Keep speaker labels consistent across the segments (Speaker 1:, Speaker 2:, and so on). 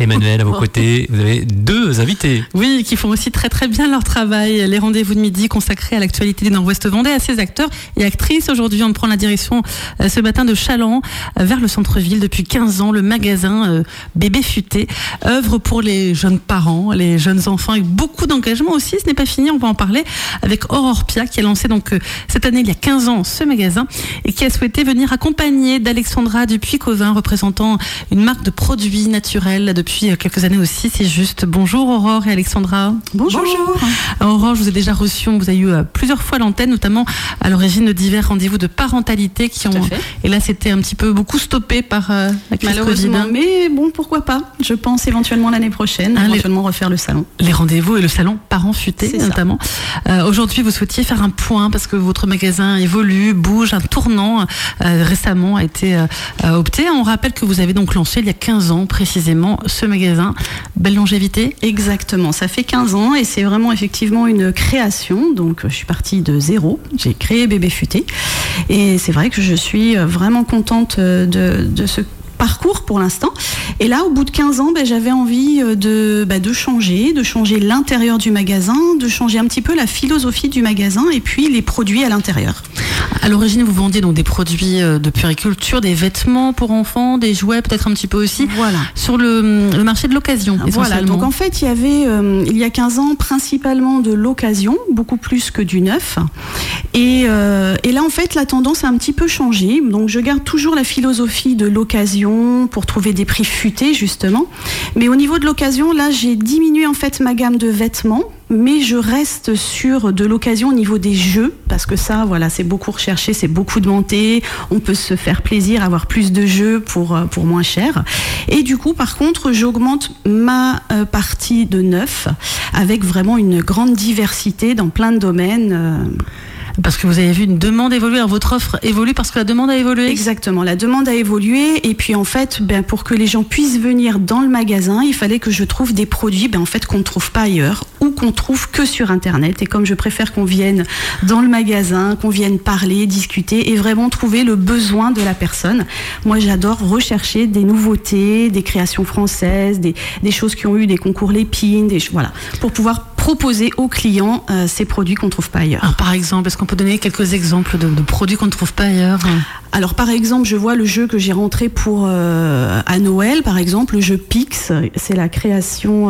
Speaker 1: Emmanuel, à vos côtés, vous avez deux invités.
Speaker 2: Oui, qui font aussi très très bien leur travail. Les rendez-vous de midi consacrés à l'actualité du Nord-Ouest Vendée, à ses acteurs et actrices. Aujourd'hui, on prend la direction ce matin de Challans vers le centre-ville. Depuis 15 ans, le magasin Bébé Futé œuvre pour les jeunes parents, les jeunes enfants, avec beaucoup d'engagement aussi. Ce n'est pas fini, on va en parler avec Aurore Pia qui a lancé donc cette année, il y a 15 ans, ce magasin et qui a souhaité venir accompagner d'Alexandra Dupuis-Covin, représentant une marque de produits naturels depuis quelques années aussi, c'est juste. Bonjour Aurore et Alexandra.
Speaker 3: Bonjour.
Speaker 2: Aurore, je vous ai déjà reçu, on vous a eu plusieurs fois à l'antenne, notamment à l'origine de divers rendez-vous de parentalité qui ont... Et là, c'était un petit peu beaucoup stoppé par la crise
Speaker 3: malheureusement,
Speaker 2: Covid.
Speaker 3: mais bon, pourquoi pas. Je pense éventuellement l'année prochaine, éventuellement refaire le salon.
Speaker 2: Les rendez-vous et le salon Parents Futés, notamment. Aujourd'hui, vous souhaitiez faire un point parce que votre magasin évolue, bouge, un tournant récemment a été opté. On rappelle que vous avez donc lancé il y a 15 ans précisément ce magasin. Belle longévité.
Speaker 3: Exactement, ça fait 15 ans et c'est vraiment effectivement une création. Donc je suis partie de zéro, j'ai créé Bébé Futé et c'est vrai que je suis vraiment contente de ce parcours pour l'instant. Et là, au bout de 15 ans, j'avais envie de changer l'intérieur du magasin, de changer un petit peu la philosophie du magasin et puis les produits à l'intérieur.
Speaker 2: À l'origine, vous vendiez donc des produits de puériculture, des vêtements pour enfants, des jouets peut-être un petit peu aussi.
Speaker 3: Voilà.
Speaker 2: Sur le marché de l'occasion, essentiellement.
Speaker 3: Voilà, donc en fait, il y avait, il y a 15 ans, principalement de l'occasion, beaucoup plus que du neuf. Et là, en fait, la tendance a un petit peu changé. Donc, je garde toujours la philosophie de l'occasion pour trouver des prix futés, justement. Mais au niveau de l'occasion, là, j'ai diminué, en fait, ma gamme de vêtements. Mais je reste sur de l'occasion au niveau des jeux, parce que ça, voilà, c'est beaucoup recherché, c'est beaucoup demandé. On peut se faire plaisir, avoir plus de jeux pour moins cher. Et du coup, par contre, j'augmente ma partie de neuf avec vraiment une grande diversité dans plein de domaines.
Speaker 2: Parce que vous avez vu une demande évoluer, alors votre offre évolue parce que la demande a évolué.
Speaker 3: Exactement, la demande a évolué et puis en fait, pour que les gens puissent venir dans le magasin, il fallait que je trouve des produits en fait, qu'on ne trouve pas ailleurs ou qu'on trouve que sur Internet. Et comme je préfère qu'on vienne dans le magasin, qu'on vienne parler, discuter et vraiment trouver le besoin de la personne, moi j'adore rechercher des nouveautés, des créations françaises, des choses qui ont eu des concours Lépine, voilà, pour pouvoir proposer aux clients ces produits qu'on ne trouve pas ailleurs.
Speaker 2: Alors, par exemple, est-ce qu'on peut donner quelques exemples de produits qu'on ne trouve pas ailleurs ?
Speaker 3: Alors par exemple, je vois le jeu que j'ai rentré pour à Noël, par exemple, le jeu Pix, c'est la création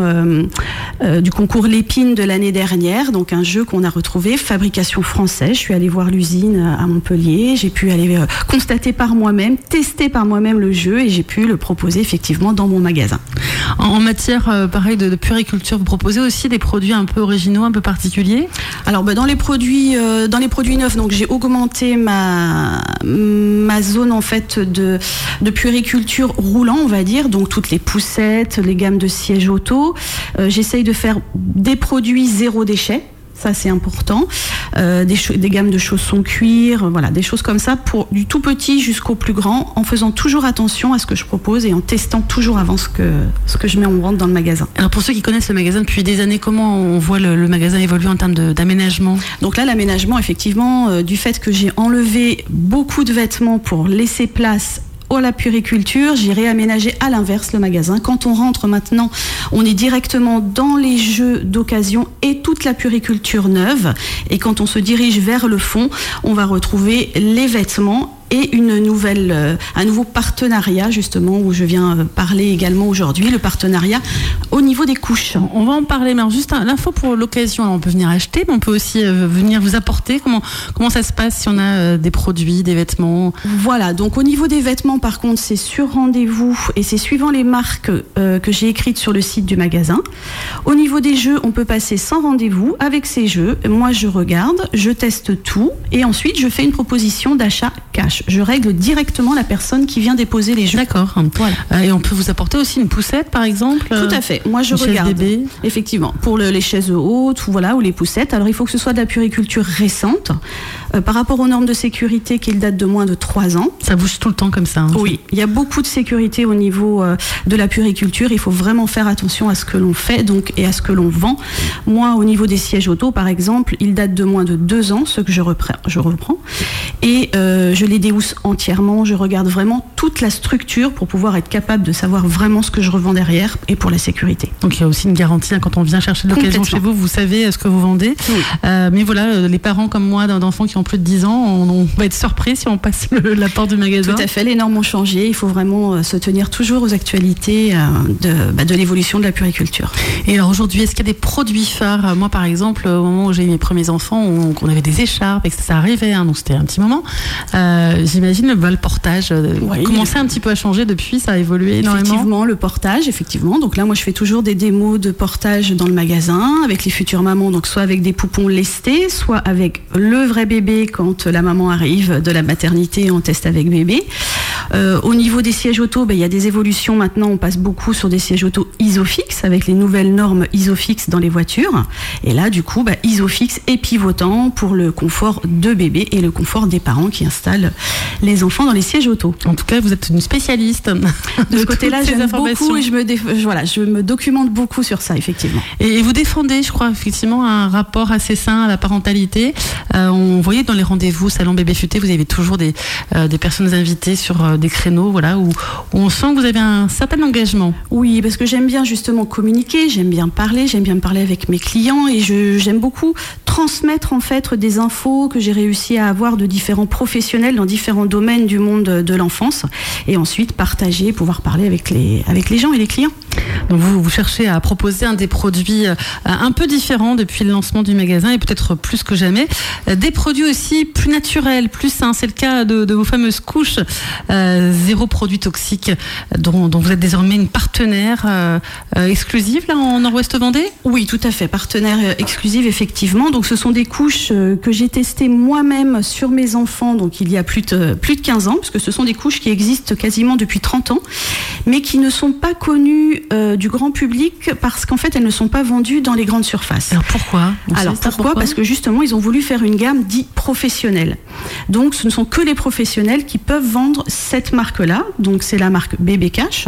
Speaker 3: du concours Lépine de l'année dernière, donc un jeu qu'on a retrouvé, fabrication française. Je suis allée voir l'usine à Montpellier, j'ai pu aller constater par moi-même, tester par moi-même le jeu et j'ai pu le proposer effectivement dans mon magasin.
Speaker 2: En matière pareil de puériculture, vous proposez aussi des produits un peu originaux, un peu particuliers ?
Speaker 3: Alors dans les produits neufs, donc j'ai augmenté ma zone en fait de puériculture roulant, on va dire, donc toutes les poussettes, les gammes de sièges auto. J'essaye de faire des produits zéro déchet. Ça, c'est important. Des gammes de chaussons cuir, voilà, des choses comme ça, pour du tout petit jusqu'au plus grand, en faisant toujours attention à ce que je propose et en testant toujours avant ce que je mets en vente dans le magasin.
Speaker 2: Alors, pour ceux qui connaissent le magasin depuis des années, comment on voit le magasin évoluer en termes d'aménagement ?
Speaker 3: Donc là, l'aménagement, effectivement, du fait que j'ai enlevé beaucoup de vêtements pour laisser place à la puériculture, j'ai réaménagé à l'inverse le magasin. Quand on rentre maintenant, on est directement dans les jeux d'occasion et toute la puériculture neuve. Et quand on se dirige vers le fond, on va retrouver les vêtements et un nouveau partenariat justement où je viens parler également aujourd'hui, le partenariat au niveau des couches.
Speaker 2: On va en parler, mais alors juste l'info pour l'occasion, alors on peut venir acheter, mais on peut aussi venir vous apporter. Comment ça se passe si on a des produits, des vêtements ?
Speaker 3: Voilà, donc au niveau des vêtements par contre c'est sur rendez-vous et c'est suivant les marques que j'ai écrites sur le site du magasin. Au niveau des jeux, on peut passer sans rendez-vous avec ces jeux. Moi je regarde, je teste tout et ensuite je fais une proposition d'achat cash. Je règle directement la personne qui vient déposer les jeux.
Speaker 2: D'accord. Voilà. Et on peut vous apporter aussi une poussette, par exemple ?
Speaker 3: Tout à fait. Moi, je regarde.
Speaker 2: Bébé.
Speaker 3: Effectivement. Pour les chaises hautes, voilà, ou les poussettes. Alors, il faut que ce soit de la puériculture récente. Par rapport aux normes de sécurité qui datent de moins de 3 ans.
Speaker 2: Ça bouge tout le temps comme ça.
Speaker 3: Oui. Il y a beaucoup de sécurité au niveau de la puériculture. Il faut vraiment faire attention à ce que l'on fait et à ce que l'on vend. Moi, au niveau des sièges auto, par exemple, ils datent de moins de 2 ans, ce que je reprends. Et je les déhousse entièrement. Je regarde vraiment toute la structure pour pouvoir être capable de savoir vraiment ce que je revends derrière et pour la sécurité.
Speaker 2: Donc il y a aussi une garantie quand on vient chercher de l'occasion chez vous, vous savez ce que vous vendez. Oui. Mais voilà, les parents comme moi d'enfants qui ont plus de 10 ans, on va être surpris si on passe la porte du magasin.
Speaker 3: Tout à fait, les normes ont changé. Il faut vraiment se tenir toujours aux actualités de l'évolution de la puriculture.
Speaker 2: Et alors aujourd'hui, est-ce qu'il y a des produits phares ? Moi par exemple, au moment où j'ai eu mes premiers enfants, on avait des écharpes et que ça arrivait, donc c'était un petit moment. J'imagine le portage commençait un petit peu à changer depuis, ça a évolué énormément.
Speaker 3: Effectivement, le portage, effectivement. Donc là, moi je fais toujours des démos de portage dans le magasin avec les futures mamans, donc soit avec des poupons lestés, soit avec le vrai bébé quand la maman arrive de la maternité, on teste avec bébé. Au niveau des sièges auto, il y a des évolutions maintenant, on passe beaucoup sur des sièges auto Isofix avec les nouvelles normes Isofix dans les voitures. Et là, du coup, Isofix est pivotant pour le confort de bébé et le confort des parents qui installent les enfants dans les sièges auto.
Speaker 2: En tout cas, vous êtes une spécialiste
Speaker 3: de ce côté-là. J'aime beaucoup et je me documente beaucoup sur ça, effectivement.
Speaker 2: Et vous défendez, je crois, effectivement, un rapport assez sain à la parentalité. On voyait dans les rendez-vous Salon Bébé Futé, vous avez toujours des personnes invitées sur des créneaux, où on sent que vous avez un certain engagement.
Speaker 3: Oui, parce que j'aime bien justement communiquer, j'aime bien parler avec mes clients et j'aime beaucoup transmettre en fait des infos que j'ai réussi à avoir de différents professionnels dans différents domaines du monde de l'enfance et ensuite partager, pouvoir parler avec les gens et les clients.
Speaker 2: Donc vous cherchez à proposer des produits un peu différents depuis le lancement du magasin et peut-être plus que jamais. Des produits aussi plus naturels, plus sains. C'est le cas de vos fameuses couches zéro produit toxique dont vous êtes désormais une partenaire exclusive là, en Nord-Ouest Vendée ?
Speaker 3: Oui, tout à fait. Partenaire exclusive, effectivement. Donc ce sont des couches que j'ai testées moi-même sur mes enfants donc il y a plus de 15 ans, parce que ce sont des couches qui existent quasiment depuis 30 ans, mais qui ne sont pas connues du grand public parce qu'en fait elles ne sont pas vendues dans les grandes surfaces.
Speaker 2: Alors pourquoi ?
Speaker 3: Pourquoi ? Parce que justement ils ont voulu faire une gamme dite professionnelle. Donc ce ne sont que les professionnels qui peuvent vendre cette marque-là. Donc c'est la marque Bébé Cash.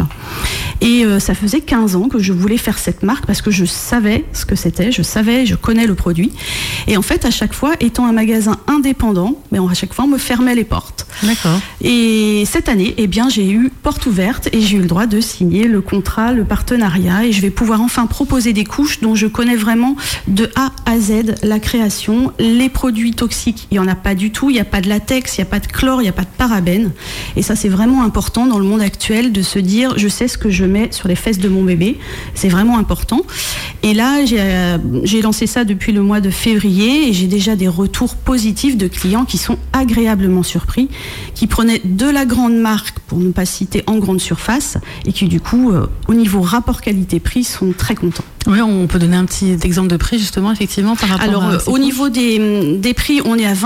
Speaker 3: Et ça faisait 15 ans que je voulais faire cette marque parce que je savais ce que c'était, je connais le produit. Et en fait à chaque fois, étant un magasin indépendant, à chaque fois on me fermait les portes.
Speaker 2: D'accord.
Speaker 3: Et cette année, j'ai eu porte ouverte et j'ai eu le droit de signer le contrat, le partenariat et je vais pouvoir enfin proposer des couches dont je connais vraiment de A à Z la création. Les produits toxiques, il n'y en a pas du tout, il n'y a pas de latex, il n'y a pas de chlore, il n'y a pas de parabènes. Et ça c'est vraiment important dans le monde actuel de se dire je sais ce que je mets sur les fesses de mon bébé, c'est vraiment important. Et là j'ai lancé ça depuis le mois de février et j'ai déjà des retours positifs de clients qui sont agréablement surpris, qui prenaient de la grande marque, pour ne pas citer en grande surface, et qui du coup, au niveau rapport qualité-prix, sont très contents.
Speaker 2: Oui, on peut donner un petit exemple de prix justement, effectivement, par rapport à ces
Speaker 3: au niveau des prix, on est à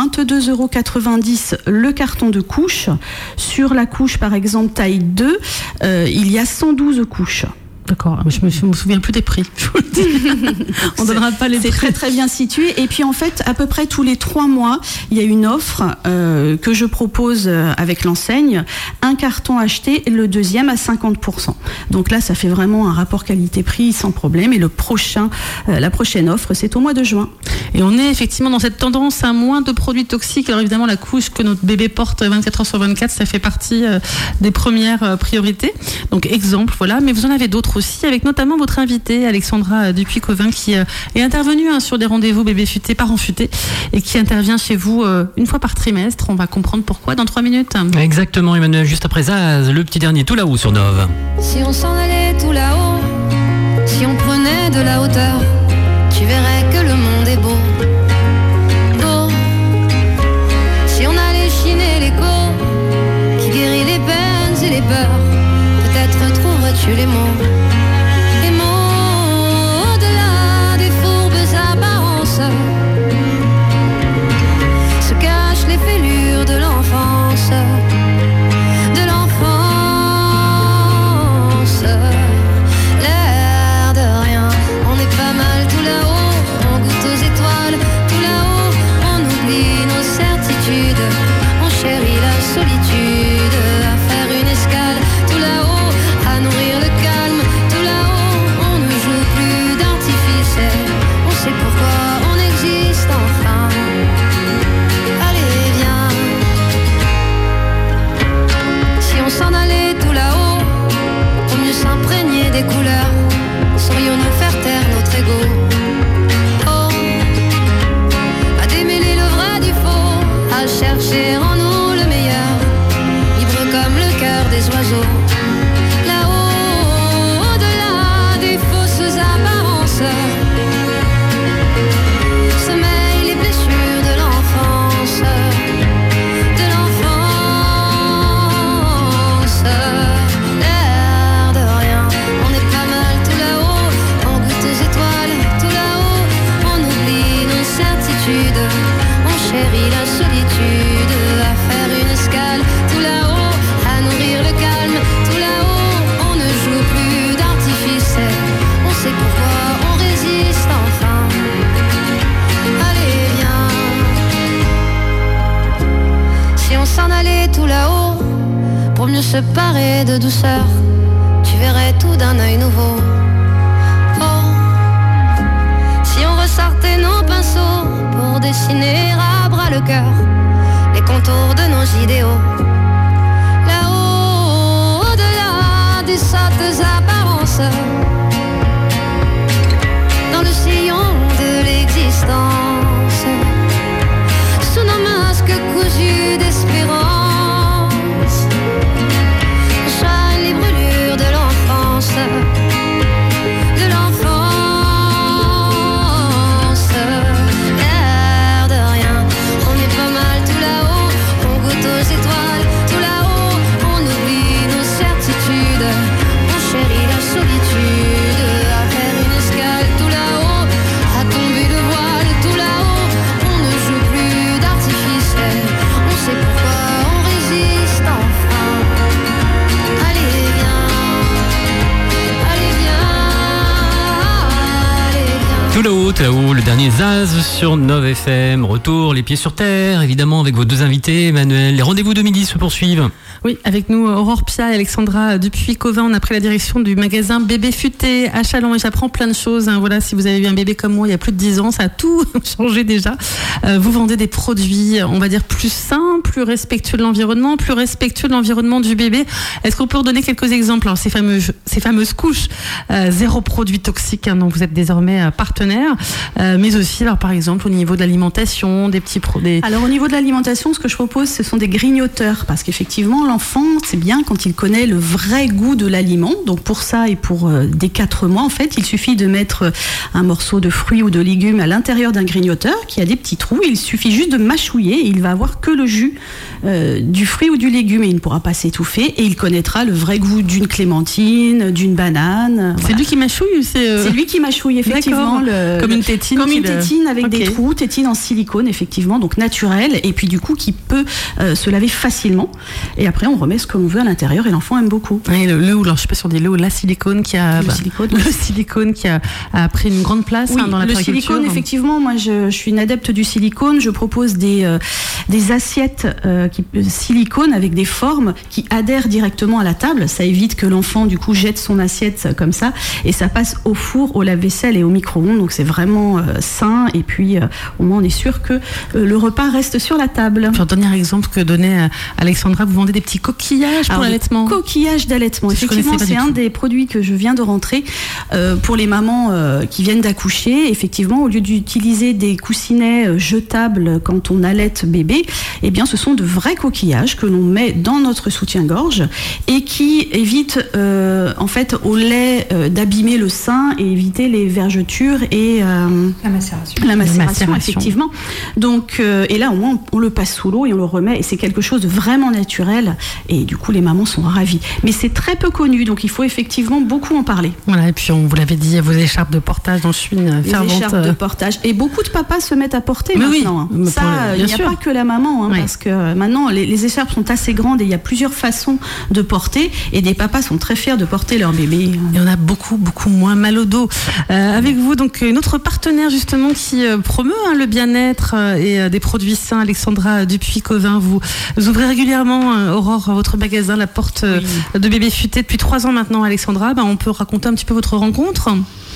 Speaker 3: 22,90 € le carton de couche. Sur la couche, par exemple, taille 2, il y a 112 couches.
Speaker 2: D'accord, je me souviens plus des prix. On donnera pas les prix.
Speaker 3: C'est très très bien situé. Et puis en fait, à peu près tous les 3 mois, il y a une offre que je propose avec l'enseigne. Un carton acheté, le deuxième à 50%. Donc là, ça fait vraiment un rapport qualité-prix sans problème. Et la prochaine offre, c'est au mois de juin.
Speaker 2: Et on est effectivement dans cette tendance à moins de produits toxiques. Alors évidemment, la couche que notre bébé porte 24 heures sur 24, ça fait partie des premières priorités. Donc exemple, voilà. Mais vous en avez d'autres aussi, avec notamment votre invitée Alexandra Dupuis-Covin qui est intervenue sur des rendez-vous bébé futé, parents futés, et qui intervient chez vous une fois par trimestre. On va comprendre pourquoi dans 3 minutes.
Speaker 1: Exactement, Emmanuel. Juste après ça, le petit dernier tout là-haut sur Nove.
Speaker 4: Si on s'en allait tout là-haut, si on prenait de la hauteur, tu verrais que le monde est beau, beau. Si on allait chiner l'écho qui guérit les peines et les peurs, peut-être trouverais-tu les mots. Les mots au-delà des fourbes apparences se cachent les fêlures de l'enfance. De l'enfance, l'air de rien, on est pas mal tout là-haut, on goûte aux étoiles, tout là-haut, on oublie nos certitudes, on chérit la solitude, à faire une escale, tout là-haut, à nourrir le calme, se parer de douceur, tu verrais tout d'un œil nouveau. Oh, si on ressortait nos pinceaux pour dessiner à bras le cœur les contours de nos idéaux. Là-haut, au-delà des sottes apparences, dans le sillon de l'existence, sous nos masques cousus d'espérance, soignent les brûlures de l'enfance, de l'enfance. L'air de rien, on est pas mal tout là-haut, on goûte aux étoiles tout là-haut, on oublie nos certitudes, on chérit la solitude, à faire une escale tout là-haut, à tomber le voile tout là-haut, on ne joue plus d'artifice, on sait pourquoi on résiste enfin. Allez viens, allez viens, allez viens.
Speaker 1: Tout là-haut, le dernier Zaz sur Nov FM. Retour, les pieds sur terre, évidemment, avec vos deux invités, Emmanuel. Les rendez-vous de midi se poursuivent.
Speaker 2: Oui, avec nous Aurore Pia et Alexandra Dupuis-Covin. On a pris la direction du magasin Bébé Futé à Châlons et j'apprends plein de choses. Voilà, si vous avez eu un bébé comme moi il y a plus de 10 ans, ça a tout changé déjà. Vous vendez des produits, on va dire, plus sains, plus respectueux de l'environnement, plus respectueux de l'environnement du bébé. Est-ce qu'on peut redonner quelques exemples? Alors, ces fameuses couches, zéro produit toxique, dont vous êtes désormais partenaire, mais aussi, alors, par exemple, au niveau de l'alimentation, des petits produits.
Speaker 3: Alors, au niveau de l'alimentation, ce que je propose, ce sont des grignoteurs, parce qu'effectivement, l'enfant, c'est bien quand il connaît le vrai goût de l'aliment. Donc pour ça et pour dès 4 mois, en fait, il suffit de mettre un morceau de fruit ou de légumes à l'intérieur d'un grignoteur qui a des petits trous. Il suffit juste de mâchouiller et il va avoir que le jus du fruit ou du légume et il ne pourra pas s'étouffer et il connaîtra le vrai goût d'une clémentine, d'une banane.
Speaker 2: C'est lui qui mâchouille ou
Speaker 3: C'est lui qui mâchouille, effectivement.
Speaker 2: Comme une tétine.
Speaker 3: Comme une tétine avec des trous, tétine en silicone, effectivement, donc naturelle et puis du coup qui peut se laver facilement. Et après, on remet ce qu'on veut à l'intérieur et l'enfant aime beaucoup.
Speaker 2: Et le alors je sais pas si on dit la silicone qui a le silicone qui a pris une grande place dans la
Speaker 3: le silicone, effectivement, moi je suis une adepte du silicone. Je propose des assiettes silicone avec des formes qui adhèrent directement à la table. Ça évite que l'enfant du coup jette son assiette comme ça et ça passe au four, au lave-vaisselle et au micro-ondes. Donc c'est vraiment sain et puis au moins on est sûr que le repas reste sur la table.
Speaker 2: Puis, un dernier exemple que donnait Alexandra, vous vendez des petits coquillages pour l'allaitement.
Speaker 3: Coquillages d'allaitement, effectivement, c'est un des produits que je viens de rentrer pour les mamans qui viennent d'accoucher. Effectivement, au lieu d'utiliser des coussinets jetables quand on allaite bébé, eh bien, ce sont de vrais coquillages que l'on met dans notre soutien-gorge et qui évitent en fait au lait d'abîmer le sein et éviter les vergetures et
Speaker 5: la macération.
Speaker 3: La macération, effectivement. Donc, et là, au moins, on le passe sous l'eau et on le remet et c'est quelque chose de vraiment naturel et du coup, les mamans sont ravies. Mais c'est très peu connu, donc il faut effectivement beaucoup en parler.
Speaker 2: Voilà, et puis on vous l'avait dit, vos écharpes de portage dont je suis une fervente.
Speaker 3: Les écharpes de portage. Et beaucoup de papas se mettent à porter maintenant.
Speaker 2: Oui,
Speaker 3: ça, il n'y a pas que la maman, parce que maintenant, les écharpes sont assez grandes et il y a plusieurs façons de porter et des papas sont très fiers de porter leur bébé.
Speaker 2: Et on a beaucoup moins mal au dos. Avec vous, donc, notre partenaire justement qui promeut le bien-être et des produits sains, Alexandra Dupuis-Covin. Vous ouvrez régulièrement, Aurore, votre magasin, la porte de Bébé Futé depuis 3 ans maintenant, Alexandra. On peut raconter un petit peu votre rencontre?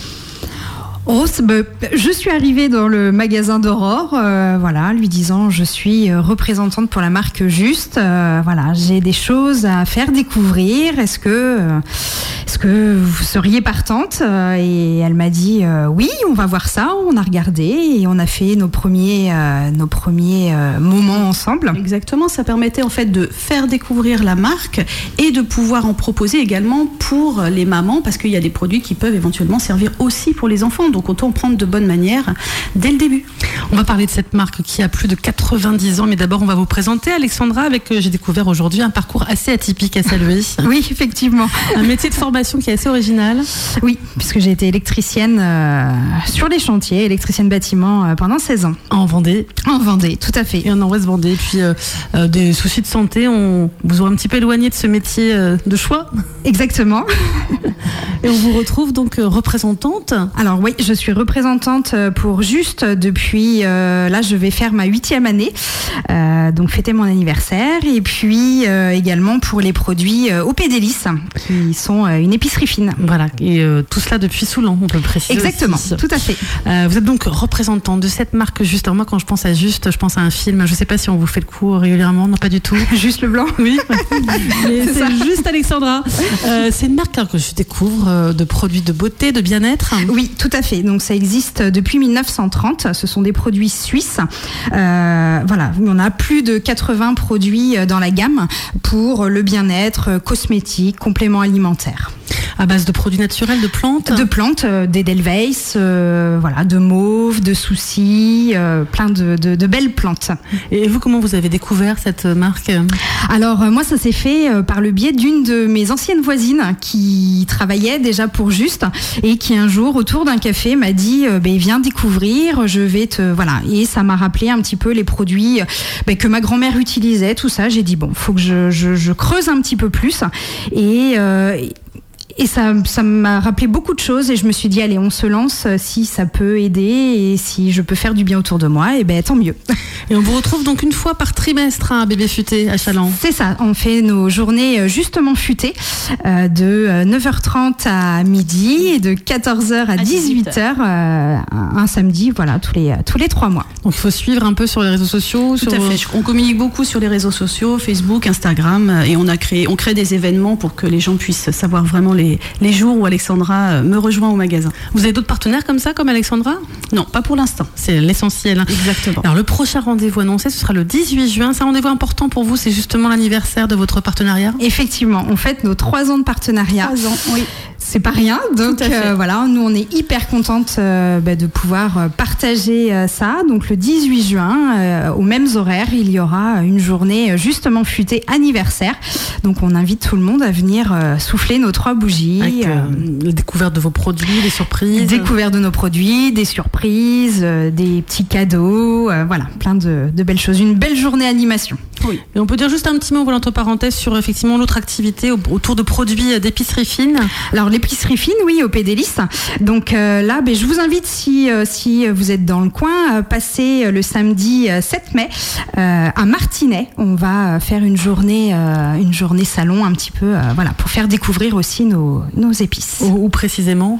Speaker 5: Je suis arrivée dans le magasin d'Aurore, lui disant je suis représentante pour la marque Juste. J'ai des choses à faire découvrir. Est-ce que vous seriez partante? Et elle m'a dit oui, on va voir ça. On a regardé et on a fait nos premiers moments ensemble.
Speaker 3: Exactement, ça permettait en fait de faire découvrir la marque et de pouvoir en proposer également pour les mamans parce qu'il y a des produits qui peuvent éventuellement servir aussi pour les enfants. Donc autant prendre de bonne manière dès le début.
Speaker 2: On va parler de cette marque qui a plus de 90 ans, mais d'abord on va vous présenter Alexandra avec, j'ai découvert aujourd'hui, un parcours assez atypique à saluer.
Speaker 5: Oui, effectivement.
Speaker 2: Un métier de formation qui est assez original.
Speaker 5: Oui, puisque j'ai été électricienne sur les chantiers, électricienne bâtiment pendant 16 ans.
Speaker 2: En Vendée.
Speaker 5: En Vendée, tout à fait.
Speaker 2: Et en Nord-Ouest Vendée. Et puis des soucis de santé, on vous a un petit peu éloigné de ce métier de choix.
Speaker 5: Exactement.
Speaker 2: Et on vous retrouve donc représentante.
Speaker 5: Alors oui, je suis représentante pour Juste depuis, là je vais faire ma 8e année, donc fêter mon anniversaire, et puis également pour les produits OP Délices, qui sont une épicerie fine.
Speaker 2: Voilà, et tout cela depuis Soulan, on peut le préciser.
Speaker 5: Exactement,
Speaker 2: aussi.
Speaker 5: tout à fait.
Speaker 2: Vous êtes donc représentante de cette marque Juste. Alors moi, quand je pense à Juste, je pense à un film. Je ne sais pas si on vous fait le coup régulièrement, non pas du tout.
Speaker 5: Juste le blanc.
Speaker 2: Oui, mais
Speaker 5: C'est
Speaker 2: c'est
Speaker 5: ça.
Speaker 2: Juste Alexandra. C'est une marque que je découvre de produits de beauté, de bien-être.
Speaker 5: Oui, tout à fait. Donc ça existe depuis 1930. Ce sont des produits suisses. Voilà, on a plus de 80 produits dans la gamme pour le bien-être, cosmétique, compléments alimentaires.
Speaker 2: À base de produits naturels, de plantes.
Speaker 5: De plantes, d'Edelweiss, voilà, de mauve, de soucis, plein de belles plantes.
Speaker 2: Et vous, comment vous avez découvert cette marque?
Speaker 5: Alors moi, ça s'est fait par le biais d'une de mes anciennes voisines qui travaillait déjà pour Juste et qui un jour, autour d'un café, m'a dit viens découvrir, je vais te... Voilà. Et ça m'a rappelé un petit peu les produits que ma grand-mère utilisait, tout ça. J'ai dit faut que je creuse un petit peu plus. Et ça m'a rappelé beaucoup de choses et je me suis dit allez, on se lance, si ça peut aider et si je peux faire du bien autour de moi, et tant mieux.
Speaker 2: Et on vous retrouve donc une fois par trimestre à Bébé Futé à Challans.
Speaker 5: C'est ça, on fait nos journées justement futées de 9h30 à midi et de 14h à 18h un samedi, voilà, tous les 3 mois.
Speaker 2: Donc il faut suivre un peu sur les réseaux sociaux.
Speaker 3: Tout à fait. On communique beaucoup sur les réseaux sociaux, Facebook, Instagram, et on crée des événements pour que les gens puissent savoir vraiment les jours où Alexandra me rejoint au magasin.
Speaker 2: Vous avez d'autres partenaires comme ça, comme Alexandra?
Speaker 3: Non, pas pour l'instant.
Speaker 2: C'est l'essentiel. Hein.
Speaker 3: Exactement.
Speaker 2: Alors le prochain rendez-vous annoncé, ce sera le 18 juin. C'est un rendez-vous important pour vous, c'est justement l'anniversaire de votre partenariat?
Speaker 5: Effectivement, on fête nos 3 ans de partenariat.
Speaker 3: 3 ans, oui.
Speaker 5: C'est pas rien, donc voilà, nous on est hyper contentes de pouvoir partager ça. Donc le 18 juin, aux mêmes horaires, il y aura une journée justement futée anniversaire. Donc on invite tout le monde à venir souffler nos 3 bougies.
Speaker 2: Avec la découverte de vos produits, des surprises.
Speaker 5: Découverte de nos produits, des surprises, des petits cadeaux, voilà, plein de belles choses. Une belle journée animation.
Speaker 2: Oui. Et on peut dire juste un petit mot, voilà, entre parenthèses, sur effectivement l'autre activité autour de produits d'épicerie fine.
Speaker 5: Alors l'épicerie fine, oui, OP Délices. Donc là, je vous invite, si vous êtes dans le coin, à passer le samedi 7 mai à Martinez. On va faire une journée salon un petit peu, voilà, pour faire découvrir aussi nos épices.
Speaker 2: Où précisément?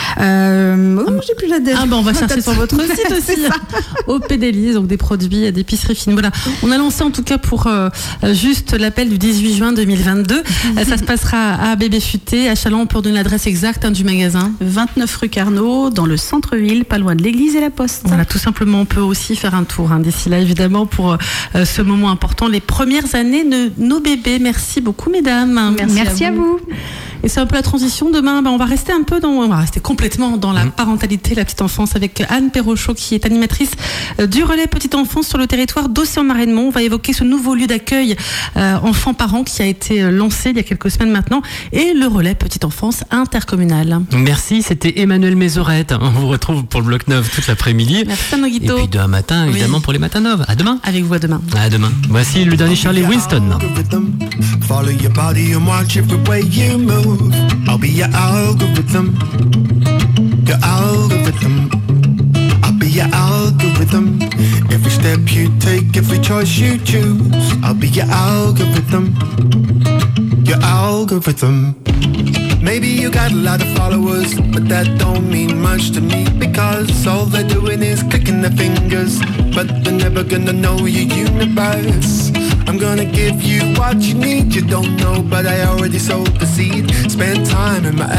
Speaker 5: J'ai plus la date.
Speaker 2: On va chercher sur votre site aussi. OP Délices, donc des produits d'épicerie fine. Voilà, on a lancé en tout cas pour juste l'appel du 18 juin 2022. Ça se passera à Bébé Futé, à Challans. On peut donner l'adresse exacte du magasin.
Speaker 3: 29 rue Carnot, dans le centre-ville, pas loin de l'église et la poste.
Speaker 2: Voilà, tout simplement, on peut aussi faire un tour d'ici là, évidemment, pour ce moment important, les premières années de nos bébés. Merci beaucoup, mesdames.
Speaker 5: Merci à vous.
Speaker 2: Et c'est un peu la transition. Demain, on va rester complètement dans la parentalité, la petite enfance, avec Anne Perrochot, qui est animatrice du relais petite enfance sur le territoire d'Océan-Marais-de-Mont. On va évoquer ce nouveau lieu d'accueil enfants-parents qui a été lancé il y a quelques semaines maintenant, et le relais petite enfance intercommunal.
Speaker 1: Merci, c'était Emmanuel Mézorette. On vous retrouve pour le bloc 9 toute l'après-midi.
Speaker 2: Merci Noguito.
Speaker 1: Et puis demain matin, évidemment, pour les matins 9. À demain.
Speaker 2: Avec vous à demain.
Speaker 1: À demain. Voici le dernier Charlie Winston.
Speaker 6: Follow your body and watch every way you move. I'll be your algorithm. Your algorithm. I'll be your algorithm. Every step you take, every choice you choose. I'll be your algorithm. Your algorithm. Maybe you got a lot of followers, but that don't mean much to me, because all they're doing is clicking their fingers, but they're never gonna know your universe. I'm gonna give you what you need. You don't know, but I already sowed the seed. Spend time in my